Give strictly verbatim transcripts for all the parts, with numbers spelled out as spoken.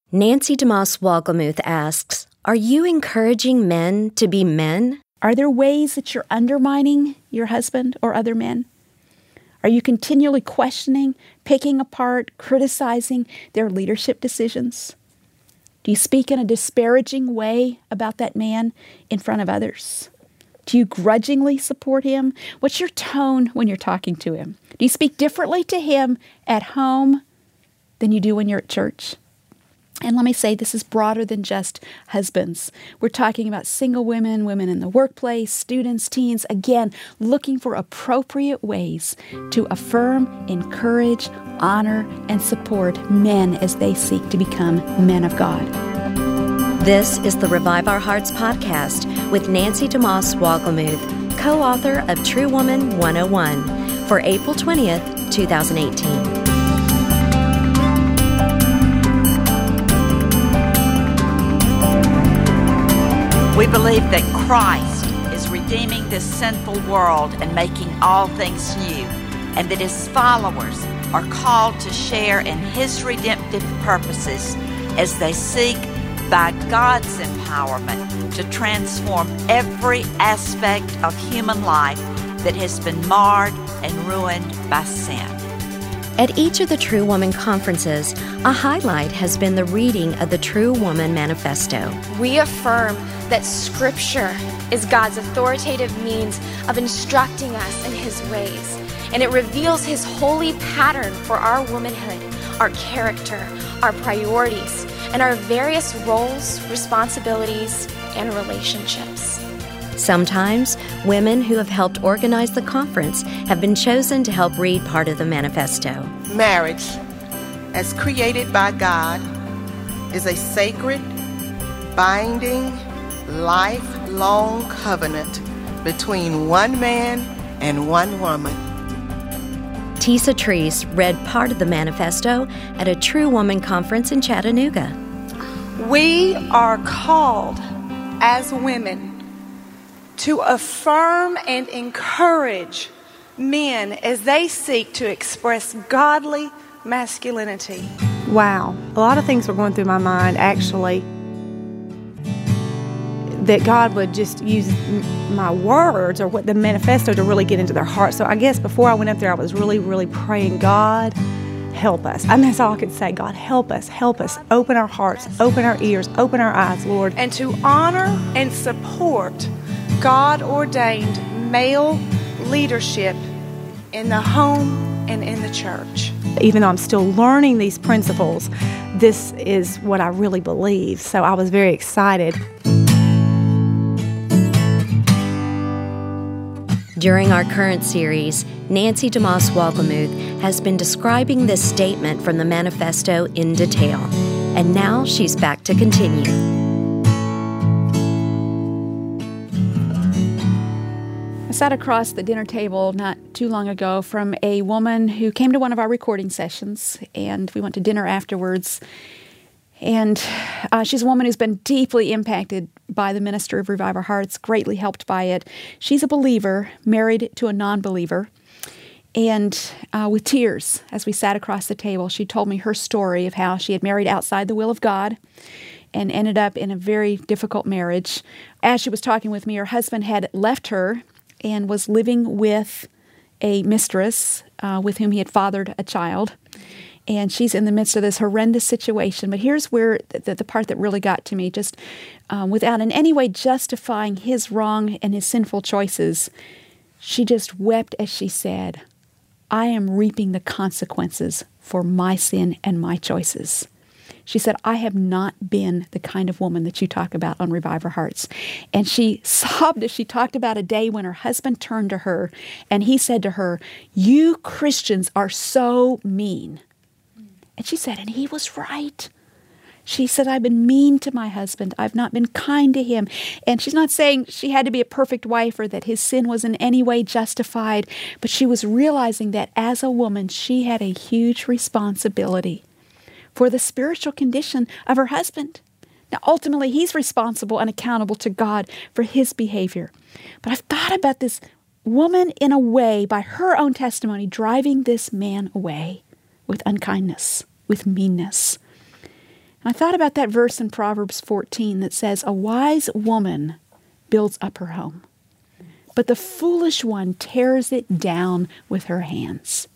Nancy DeMoss Wolgemuth asks, are you encouraging men to be men? Are there ways that you're undermining your husband or other men? Are you continually questioning, picking apart, criticizing their leadership decisions? Do you speak in a disparaging way about that man in front of others? Do you grudgingly support him? What's your tone when you're talking to him? Do you speak differently to him at home than you do when you're at church? And let me say, this is broader than just husbands. We're talking about single women, women in the workplace, students, teens, again, looking for appropriate ways to affirm, encourage, honor, and support men as they seek to become men of God. This is the Revive Our Hearts podcast with Nancy DeMoss Wolgemuth, co-author of True Woman one oh one, for April twentieth, twenty eighteen. We believe that Christ is redeeming this sinful world and making all things new, and that His followers are called to share in His redemptive purposes as they seek, by God's empowerment, to transform every aspect of human life that has been marred and ruined by sin. At each of the True Woman conferences, a highlight has been the reading of the True Woman Manifesto. We affirm that Scripture is God's authoritative means of instructing us in His ways, and it reveals His holy pattern for our womanhood, our character, our priorities, and our various roles, responsibilities, and relationships. Sometimes, women who have helped organize the conference have been chosen to help read part of the manifesto. Marriage, as created by God, is a sacred, binding, lifelong covenant between one man and one woman. Tisa Treese read part of the manifesto at a True Woman conference in Chattanooga. We are called as women to affirm and encourage men as they seek to express godly masculinity. Wow. A lot of things were going through my mind, actually, that God would just use my words or what the manifesto to really get into their heart. So I guess before I went up there, I was really, really praying, God, help us. I mean, that's all I could say. God, help us, help us. Open our hearts, open our ears, open our eyes, Lord. And to honor and support God-ordained male leadership in the home and in the church. Even though I'm still learning these principles, this is what I really believe. So I was very excited. During our current series, Nancy DeMoss Wolgemuth has been describing this statement from the manifesto in detail. And now she's back to continue. I sat across the dinner table not too long ago from a woman who came to one of our recording sessions, and we went to dinner afterwards. And uh, she's a woman who's been deeply impacted by the ministry of Revive Our Hearts, greatly helped by it. She's a believer, married to a non-believer. And uh, with tears, as we sat across the table, she told me her story of how she had married outside the will of God and ended up in a very difficult marriage. As she was talking with me, her husband had left her and was living with a mistress uh, with whom he had fathered a child. And she's in the midst of this horrendous situation. But here's where the, the part that really got to me, just um, without in any way justifying his wrong and his sinful choices, she just wept as she said, I am reaping the consequences for my sin and my choices. She said, I have not been the kind of woman that you talk about on Revive Our Hearts. And she sobbed as she talked about a day when her husband turned to her and he said to her, you Christians are so mean. And she said, and he was right. She said, I've been mean to my husband. I've not been kind to him. And she's not saying she had to be a perfect wife or that his sin was in any way justified, but she was realizing that as a woman, she had a huge responsibility for the spiritual condition of her husband. Now, ultimately, he's responsible and accountable to God for his behavior. But I've thought about this woman in a way, by her own testimony, driving this man away with unkindness, with meanness. I thought about that verse in Proverbs fourteen that says, "A wise woman builds up her home, but the foolish one tears it down with her hands."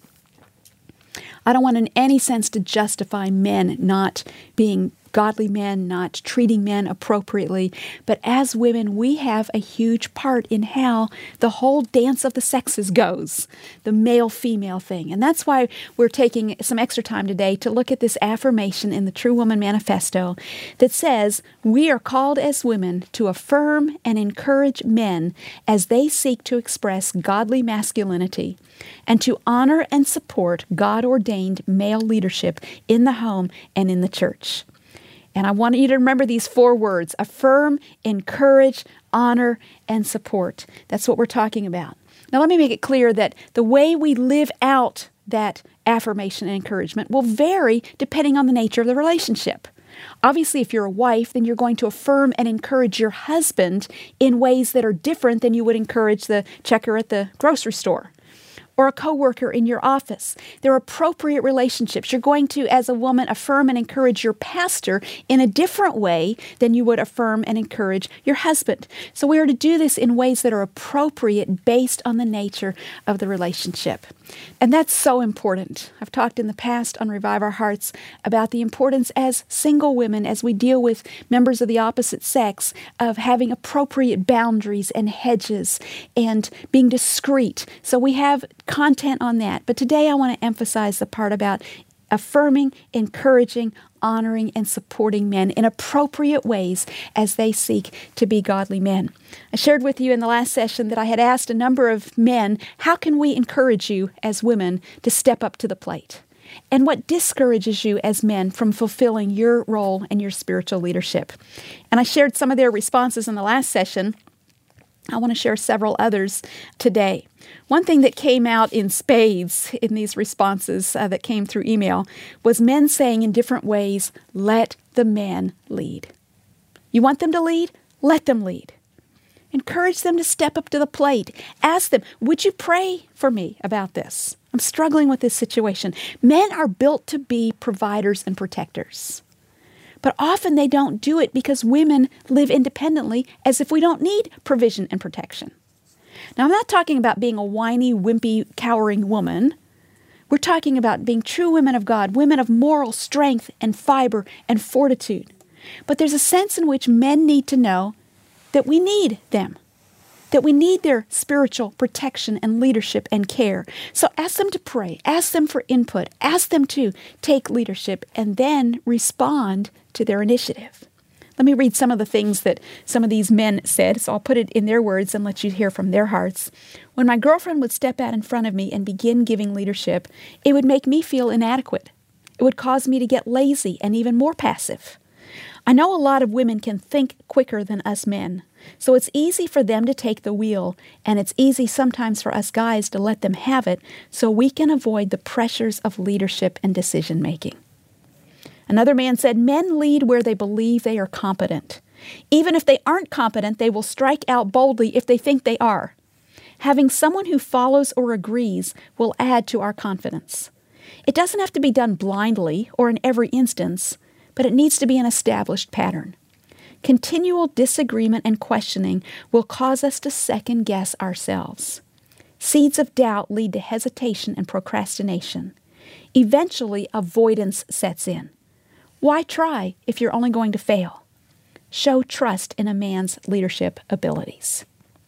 I don't want in any sense to justify men not being godly men, not treating men appropriately. But as women, we have a huge part in how the whole dance of the sexes goes, the male-female thing. And that's why we're taking some extra time today to look at this affirmation in the True Woman Manifesto that says, we are called as women to affirm and encourage men as they seek to express godly masculinity and to honor and support God-ordained male leadership in the home and in the church. And I want you to remember these four words: affirm, encourage, honor, and support. That's what we're talking about. Now, let me make it clear that the way we live out that affirmation and encouragement will vary depending on the nature of the relationship. Obviously, if you're a wife, then you're going to affirm and encourage your husband in ways that are different than you would encourage the checker at the grocery store or a coworker in your office. They're appropriate relationships. You're going to, as a woman, affirm and encourage your pastor in a different way than you would affirm and encourage your husband. So we are to do this in ways that are appropriate based on the nature of the relationship. And that's so important. I've talked in the past on Revive Our Hearts about the importance as single women, as we deal with members of the opposite sex, of having appropriate boundaries and hedges and being discreet. So we have content on that. But today I want to emphasize the part about affirming, encouraging, honoring, and supporting men in appropriate ways as they seek to be godly men. I shared with you in the last session that I had asked a number of men, how can we encourage you as women to step up to the plate? And what discourages you as men from fulfilling your role and your spiritual leadership? And I shared some of their responses in the last session. I want to share several others today. One thing that came out in spades in these responses uh, that came through email was men saying in different ways, let the men lead. You want them to lead? Let them lead. Encourage them to step up to the plate. Ask them, would you pray for me about this? I'm struggling with this situation. Men are built to be providers and protectors. But often they don't do it because women live independently as if we don't need provision and protection. Now, I'm not talking about being a whiny, wimpy, cowering woman. We're talking about being true women of God, women of moral strength and fiber and fortitude. But there's a sense in which men need to know that we need them, that we need their spiritual protection and leadership and care. So ask them to pray, ask them for input, ask them to take leadership, and then respond to their initiative. Let me read some of the things that some of these men said, so I'll put it in their words and let you hear from their hearts. When my girlfriend would step out in front of me and begin giving leadership, it would make me feel inadequate. It would cause me to get lazy and even more passive. I know a lot of women can think quicker than us men, so it's easy for them to take the wheel, and it's easy sometimes for us guys to let them have it so we can avoid the pressures of leadership and decision-making. Another man said, men lead where they believe they are competent. Even if they aren't competent, they will strike out boldly if they think they are. Having someone who follows or agrees will add to our confidence. It doesn't have to be done blindly or in every instance, but it needs to be an established pattern. Continual disagreement and questioning will cause us to second-guess ourselves. Seeds of doubt lead to hesitation and procrastination. Eventually, avoidance sets in. Why try if you're only going to fail? Show trust in a man's leadership abilities.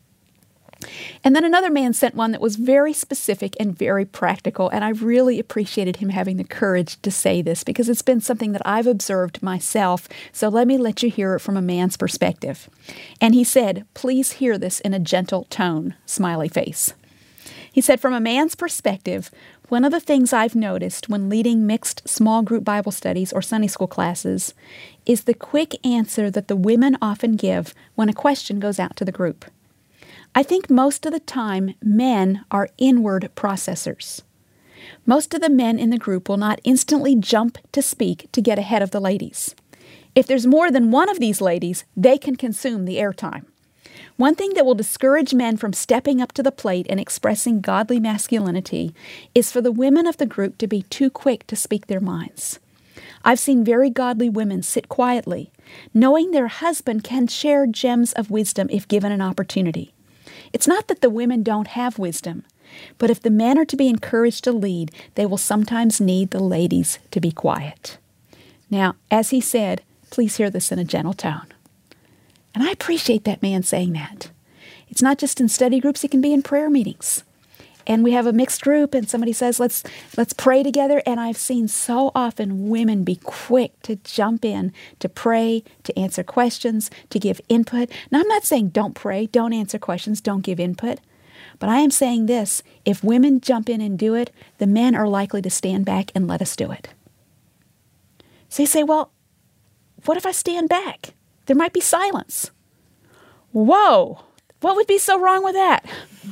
And then another man sent one that was very specific and very practical, and I really appreciated him having the courage to say this because it's been something that I've observed myself, so let me let you hear it from a man's perspective. And he said, please hear this in a gentle tone, smiley face. He said, from a man's perspective, one of the things I've noticed when leading mixed small group Bible studies or Sunday school classes is the quick answer that the women often give when a question goes out to the group. I think most of the time men are inward processors. Most of the men in the group will not instantly jump to speak to get ahead of the ladies. If there's more than one of these ladies, they can consume the airtime. One thing that will discourage men from stepping up to the plate and expressing godly masculinity is for the women of the group to be too quick to speak their minds. I've seen very godly women sit quietly, knowing their husband can share gems of wisdom if given an opportunity. It's not that the women don't have wisdom, but if the men are to be encouraged to lead, they will sometimes need the ladies to be quiet. Now, as he said, please hear this in a gentle tone. And I appreciate that man saying that. It's not just in study groups, it can be in prayer meetings. And we have a mixed group and somebody says, let's let's pray together. And I've seen so often women be quick to jump in, to pray, to answer questions, to give input. Now, I'm not saying don't pray, don't answer questions, don't give input. But I am saying this, if women jump in and do it, the men are likely to stand back and let us do it. So you say, well, what if I stand back? There might be silence. Whoa, what would be so wrong with that?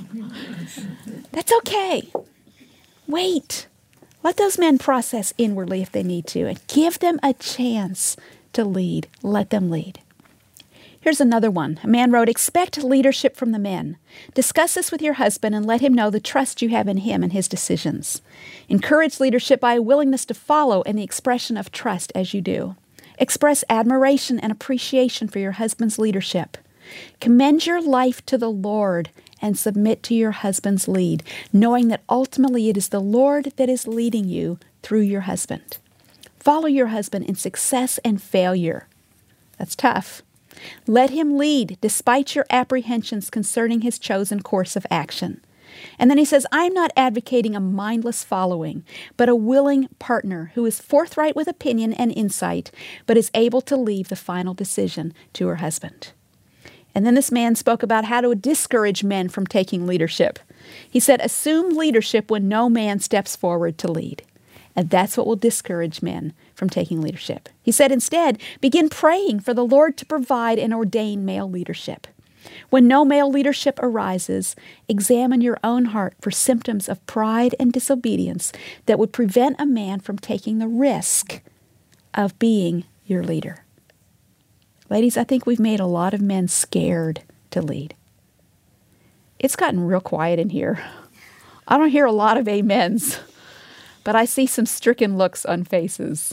That's okay. Wait. Let those men process inwardly if they need to, and give them a chance to lead. Let them lead. Here's another one. A man wrote, expect leadership from the men. Discuss this with your husband and let him know the trust you have in him and his decisions. Encourage leadership by a willingness to follow and the expression of trust as you do. Express admiration and appreciation for your husband's leadership. Commend your life to the Lord and submit to your husband's lead, knowing that ultimately it is the Lord that is leading you through your husband. Follow your husband in success and failure. That's tough. Let him lead despite your apprehensions concerning his chosen course of action. And then he says, I'm not advocating a mindless following, but a willing partner who is forthright with opinion and insight, but is able to leave the final decision to her husband. And then this man spoke about how to discourage men from taking leadership. He said, assume leadership when no man steps forward to lead. And that's what will discourage men from taking leadership. He said, instead, begin praying for the Lord to provide and ordain male leadership. When no male leadership arises, examine your own heart for symptoms of pride and disobedience that would prevent a man from taking the risk of being your leader. Ladies, I think we've made a lot of men scared to lead. It's gotten real quiet in here. I don't hear a lot of amens, but I see some stricken looks on faces.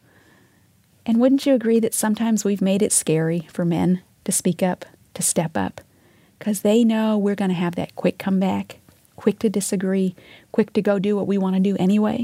And wouldn't you agree that sometimes we've made it scary for men to speak up, to step up, because they know we're going to have that quick comeback, quick to disagree, quick to go do what we want to do anyway?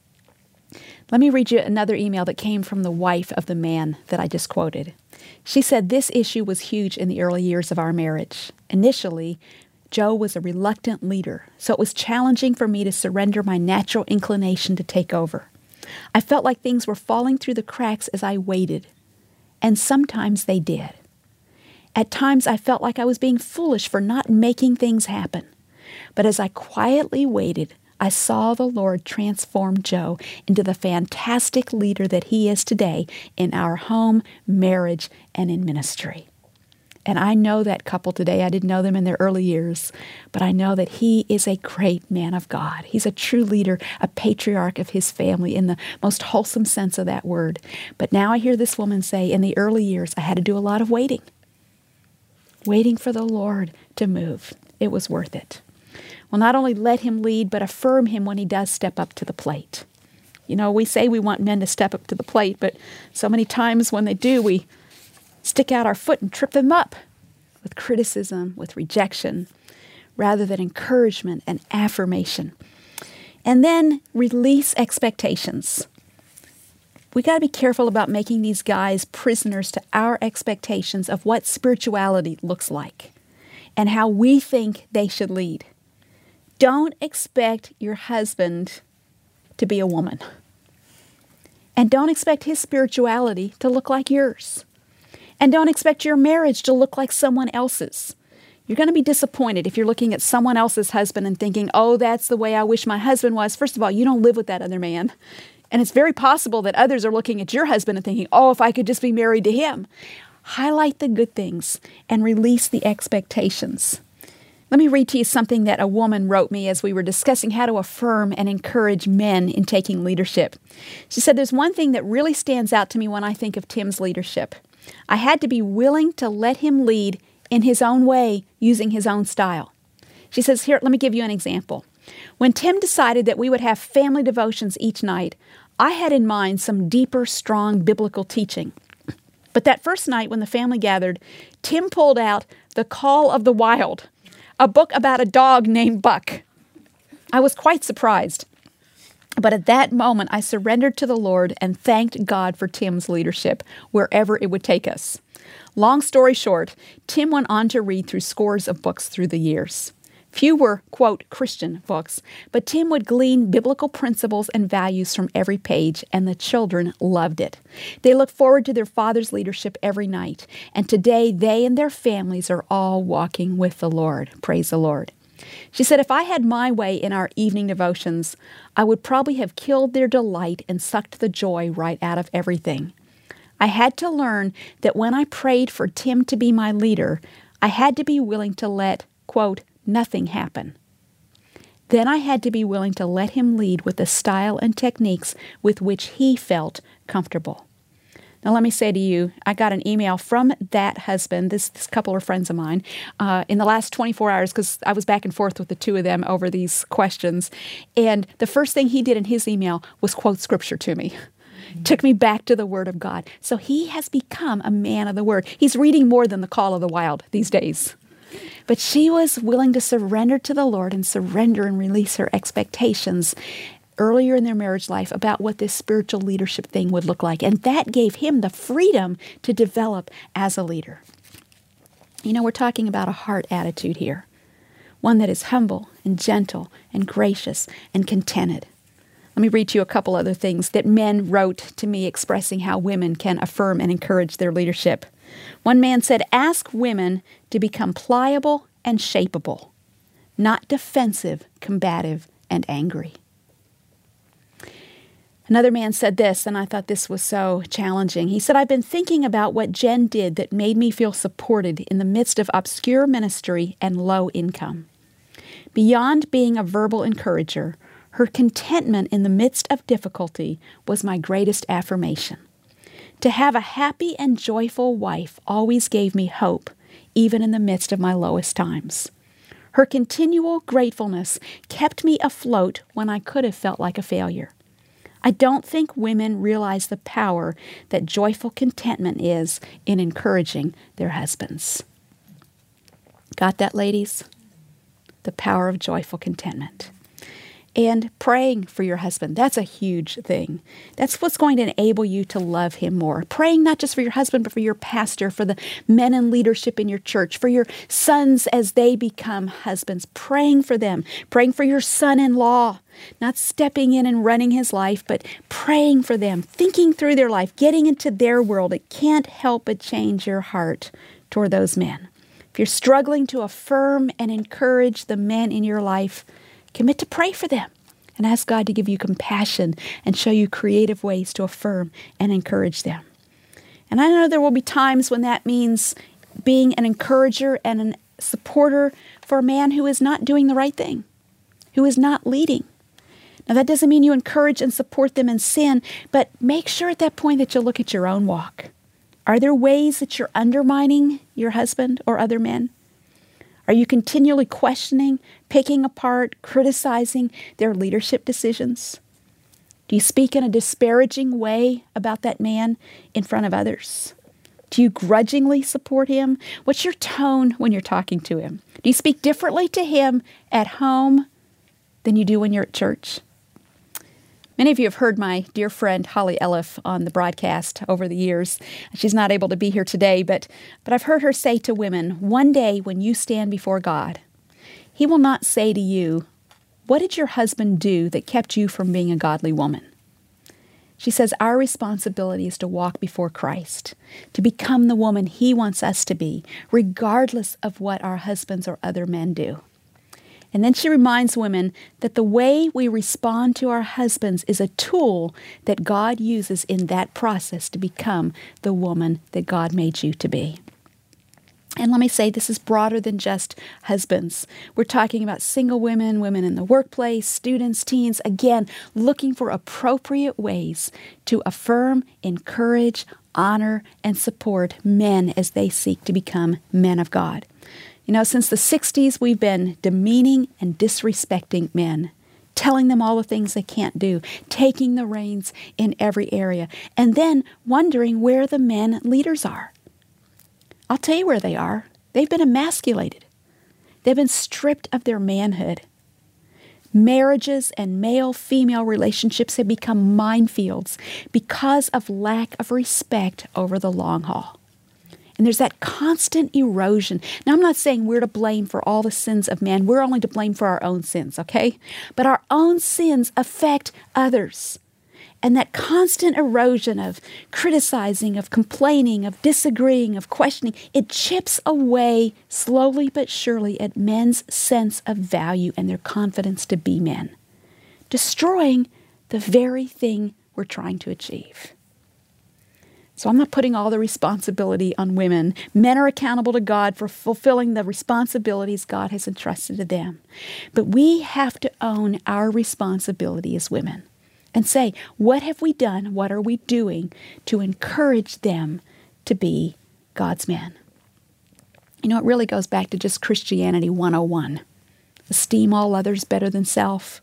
Let me read you another email that came from the wife of the man that I just quoted. She said, this issue was huge in the early years of our marriage. Initially, Joe was a reluctant leader, so it was challenging for me to surrender my natural inclination to take over. I felt like things were falling through the cracks as I waited, and sometimes they did. At times, I felt like I was being foolish for not making things happen. But as I quietly waited, I saw the Lord transform Joe into the fantastic leader that he is today in our home, marriage, and in ministry. And I know that couple today. I didn't know them in their early years, but I know that he is a great man of God. He's a true leader, a patriarch of his family in the most wholesome sense of that word. But now I hear this woman say, in the early years, I had to do a lot of waiting. Waiting for the Lord to move. It was worth it. Well, not only let him lead, but affirm him when he does step up to the plate. You know, we say we want men to step up to the plate, but so many times when they do, we stick out our foot and trip them up with criticism, with rejection, rather than encouragement and affirmation. And then release expectations. We got to be careful about making these guys prisoners to our expectations of what spirituality looks like and how we think they should lead. Don't expect your husband to be a woman. And don't expect his spirituality to look like yours. And don't expect your marriage to look like someone else's. You're going to be disappointed if you're looking at someone else's husband and thinking, oh, that's the way I wish my husband was. First of all, you don't live with that other man. And it's very possible that others are looking at your husband and thinking, oh, if I could just be married to him. Highlight the good things and release the expectations. Let me read to you something that a woman wrote me as we were discussing how to affirm and encourage men in taking leadership. She said, there's one thing that really stands out to me when I think of Tim's leadership. I had to be willing to let him lead in his own way, using his own style. She says, here, let me give you an example. When Tim decided that we would have family devotions each night, I had in mind some deeper, strong biblical teaching. But that first night when the family gathered, Tim pulled out The Call of the Wild, a book about a dog named Buck. I was quite surprised. But at that moment, I surrendered to the Lord and thanked God for Tim's leadership, wherever it would take us. Long story short, Tim went on to read through scores of books through the years. Few were, quote, Christian books, but Tim would glean biblical principles and values from every page, and the children loved it. They look forward to their father's leadership every night, and today they and their families are all walking with the Lord. Praise the Lord. She said, if I had my way in our evening devotions, I would probably have killed their delight and sucked the joy right out of everything. I had to learn that when I prayed for Tim to be my leader, I had to be willing to let, quote, nothing happen. Then I had to be willing to let him lead with the style and techniques with which he felt comfortable. Now, let me say to you, I got an email from that husband, this, this couple are friends of mine, uh, in the last twenty-four hours, because I was back and forth with the two of them over these questions. And the first thing he did in his email was quote Scripture to me. Mm-hmm. Took me back to the Word of God. So he has become a man of the Word. He's reading more than The Call of the Wild these days. But she was willing to surrender to the Lord and surrender and release her expectations earlier in their marriage life about what this spiritual leadership thing would look like. And that gave him the freedom to develop as a leader. You know, we're talking about a heart attitude here, one that is humble and gentle and gracious and contented. Let me read you a couple other things that men wrote to me expressing how women can affirm and encourage their leadership. One man said, ask women to become pliable and shapeable, not defensive, combative, and angry. Another man said this, and I thought this was so challenging. He said, I've been thinking about what Jen did that made me feel supported in the midst of obscure ministry and low income. Beyond being a verbal encourager, her contentment in the midst of difficulty was my greatest affirmation. To have a happy and joyful wife always gave me hope, even in the midst of my lowest times. Her continual gratefulness kept me afloat when I could have felt like a failure. I don't think women realize the power that joyful contentment is in encouraging their husbands. Got that, ladies? The power of joyful contentment. And praying for your husband, that's a huge thing. That's what's going to enable you to love him more. Praying not just for your husband, but for your pastor, for the men in leadership in your church, for your sons as they become husbands. Praying for them. Praying for your son-in-law. Not stepping in and running his life, but praying for them, thinking through their life, getting into their world. It can't help but change your heart toward those men. If you're struggling to affirm and encourage the men in your life, commit to pray for them and ask God to give you compassion and show you creative ways to affirm and encourage them. And I know there will be times when that means being an encourager and a supporter for a man who is not doing the right thing, who is not leading. Now, that doesn't mean you encourage and support them in sin, but make sure at that point that you look at your own walk. Are there ways that you're undermining your husband or other men? Are you continually questioning, picking apart, criticizing their leadership decisions? Do you speak in a disparaging way about that man in front of others? Do you grudgingly support him? What's your tone when you're talking to him? Do you speak differently to him at home than you do when you're at church? Many of you have heard my dear friend Holly Elliff on the broadcast over the years. She's not able to be here today, but, but I've heard her say to women, one day when you stand before God, He will not say to you, what did your husband do that kept you from being a godly woman? She says our responsibility is to walk before Christ, to become the woman He wants us to be, regardless of what our husbands or other men do. And then she reminds women that the way we respond to our husbands is a tool that God uses in that process to become the woman that God made you to be. And let me say, this is broader than just husbands. We're talking about single women, women in the workplace, students, teens, again, looking for appropriate ways to affirm, encourage, honor, and support men as they seek to become men of God. You know, since the sixties, we've been demeaning and disrespecting men, telling them all the things they can't do, taking the reins in every area, and then wondering where the men leaders are. I'll tell you where they are. They've been emasculated. They've been stripped of their manhood. Marriages and male-female relationships have become minefields because of lack of respect over the long haul. And there's that constant erosion. Now, I'm not saying we're to blame for all the sins of man. We're only to blame for our own sins, okay? But our own sins affect others. And that constant erosion of criticizing, of complaining, of disagreeing, of questioning, it chips away slowly but surely at men's sense of value and their confidence to be men, destroying the very thing we're trying to achieve. So I'm not putting all the responsibility on women. Men are accountable to God for fulfilling the responsibilities God has entrusted to them. But we have to own our responsibility as women and say, what have we done? What are we doing to encourage them to be God's men? You know, it really goes back to just Christianity one oh one. Esteem all others better than self.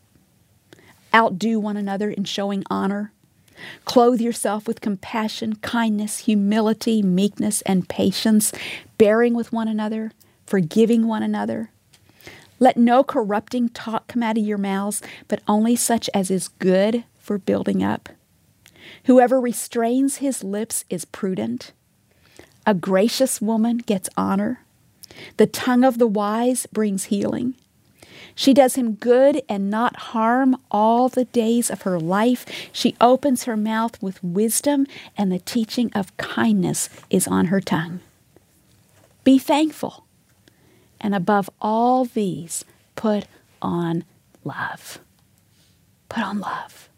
Outdo one another in showing honor. Clothe yourself with compassion, kindness, humility, meekness, and patience, bearing with one another, forgiving one another. Let no corrupting talk come out of your mouths, but only such as is good for building up. Whoever restrains his lips is prudent. A gracious woman gets honor. The tongue of the wise brings healing. She does him good and not harm all the days of her life. She opens her mouth with wisdom, and the teaching of kindness is on her tongue. Be thankful, and above all these, put on love. Put on love.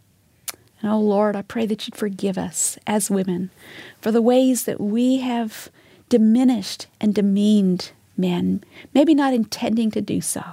And oh Lord, I pray that you'd forgive us as women for the ways that we have diminished and demeaned men, maybe not intending to do so.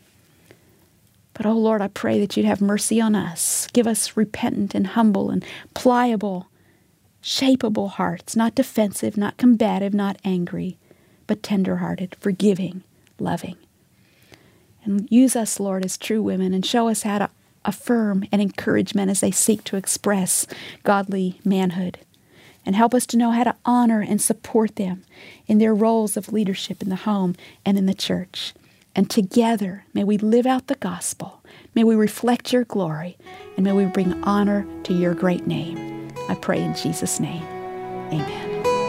But, oh Lord, I pray that you'd have mercy on us. Give us repentant and humble and pliable, shapeable hearts, not defensive, not combative, not angry, but tender-hearted, forgiving, loving. And use us, Lord, as true women, and show us how to affirm and encourage men as they seek to express godly manhood. And help us to know how to honor and support them in their roles of leadership in the home and in the church. And together, may we live out the gospel. May we reflect your glory. And may we bring honor to your great name. I pray in Jesus' name. Amen.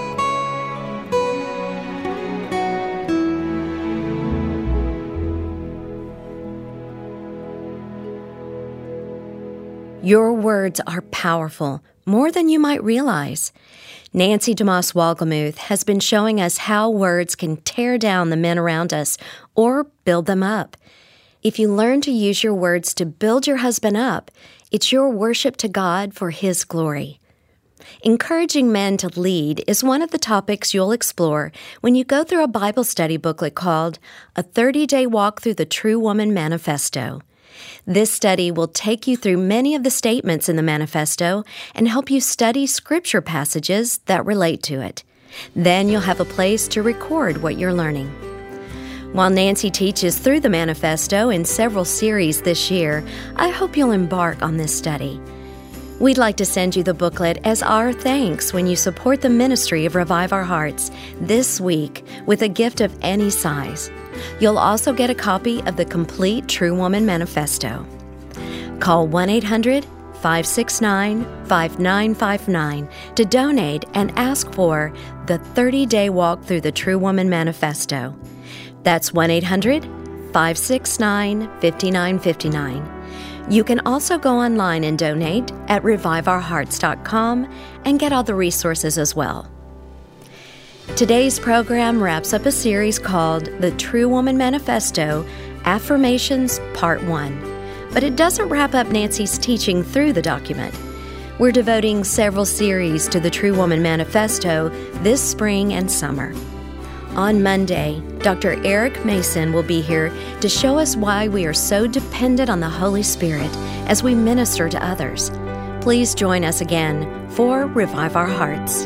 Your words are powerful, more than you might realize. Nancy DeMoss Wolgemuth has been showing us how words can tear down the men around us or build them up. If you learn to use your words to build your husband up, it's your worship to God for His glory. Encouraging men to lead is one of the topics you'll explore when you go through a Bible study booklet called A thirty-Day Walk Through the True Woman Manifesto. This study will take you through many of the statements in the manifesto and help you study scripture passages that relate to it. Then you'll have a place to record what you're learning. While Nancy teaches through the manifesto in several series this year, I hope you'll embark on this study. We'd like to send you the booklet as our thanks when you support the ministry of Revive Our Hearts this week with a gift of any size. You'll also get a copy of the complete True Woman Manifesto. Call one eight hundred, five six nine, five nine five nine to donate and ask for the thirty-Day Walk Through the True Woman Manifesto. That's one eight hundred, five six nine, five nine five nine. You can also go online and donate at revive our hearts dot com and get all the resources as well. Today's program wraps up a series called The True Woman Manifesto, Affirmations Part one. But it doesn't wrap up Nancy's teaching through the document. We're devoting several series to the True Woman Manifesto this spring and summer. On Monday, Doctor Eric Mason will be here to show us why we are so dependent on the Holy Spirit as we minister to others. Please join us again for Revive Our Hearts.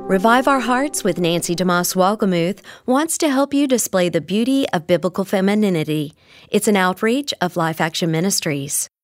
Revive Our Hearts with Nancy DeMoss Wolgemuth wants to help you display the beauty of biblical femininity. It's an outreach of Life Action Ministries.